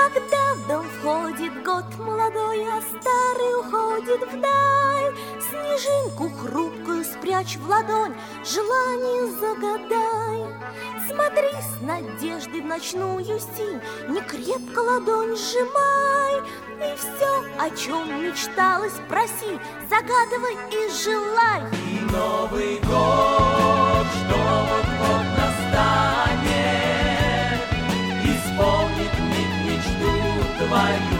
Когда в дом входит год молодой, а старый уходит вдаль, снежинку хрупкую спрячь в ладонь, желание загадай. Смотри с надеждой в ночную синь, не крепко ладонь сжимай, и все, о чем мечталось, проси, загадывай и желай. И Новый год, что вот-вот настанет, исполнит миг мечту твою.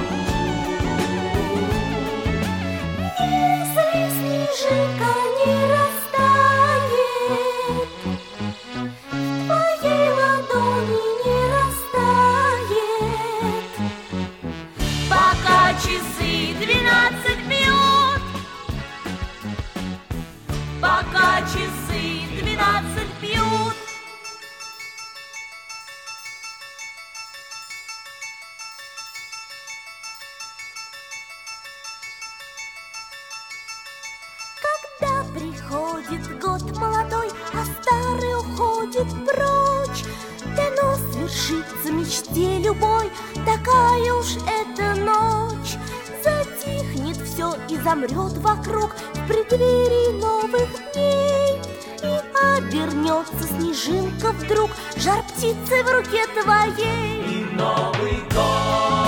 Если снежинка не растает, в твоей ладони не растает, Пока часы 12 бьют, пока часы 12 бьют. когда приходит год молодой, а старый уходит прочь, дано свершится мечте любой, такая уж эта ночь. Затихнет все и замрет вокруг в преддверии новых дней, и обернется снежинка вдруг жар птицы в руке твоей. И Новый год.